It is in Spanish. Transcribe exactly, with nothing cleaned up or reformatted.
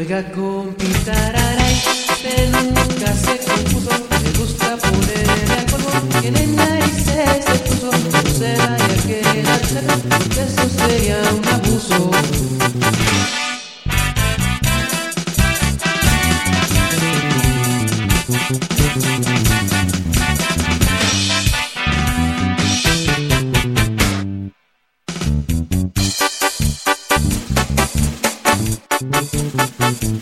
Oiga, compitararay, usted nunca se compuso, le gusta ponerle al polvo, que en el narices se puso, no se vaya a quedar cerca, que eso sería un abuso. Thank you.